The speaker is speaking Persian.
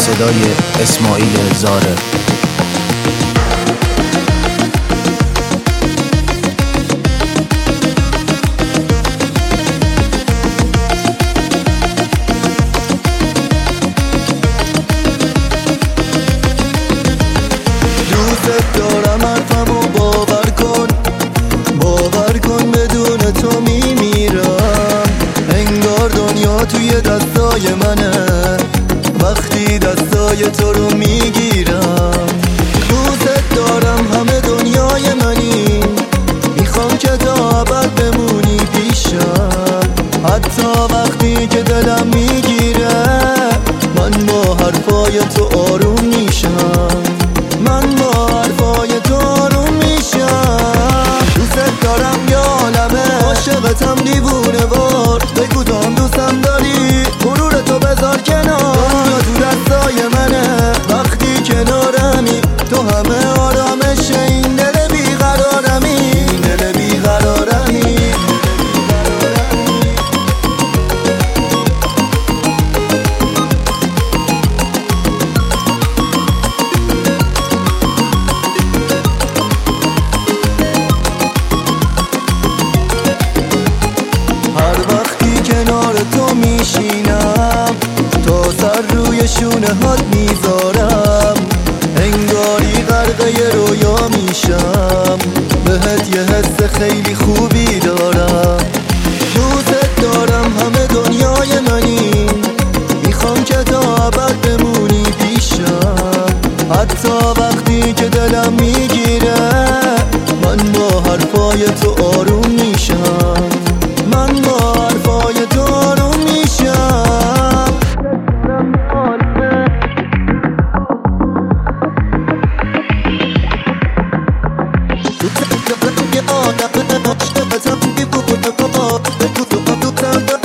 صدای اسماعیل زاره. دوست دارم حرفمو باور کن بدون تو میمیرم. انگار دنیا توی دستای منه وقتی دستای تو رو میگیرم. دوست دارم همه دنیای منی، میخوام که تا ابد بمونی پیشم. حتی وقتی که دلم میگیره من با حرفای تو آروم میشم. من با حرفای تو آروم میشم. دوست دارم یا عالمه، عاشقتم دیوونه وار. بگو تو هم دوستم داری، غرور تو بذار کنار. دنیا تو دستای منه وقتی کنارمی، تو همه آرامش این دل بیقرارمی. این دل بیقرارمی. هر وقتی کنار تو میشینم تا سر روی شونه هات میذارم، انگاری غرقه رویا میشم. بهت یه حس خیلی خوبی دارم. دوست دارم همه دنیای منی، میخوام که تا ابد بمونی پیشم. حتی وقتی که دلم میگیره من با حرفای تو آروم میشم. من با حرفای تو آروم میشم. دوست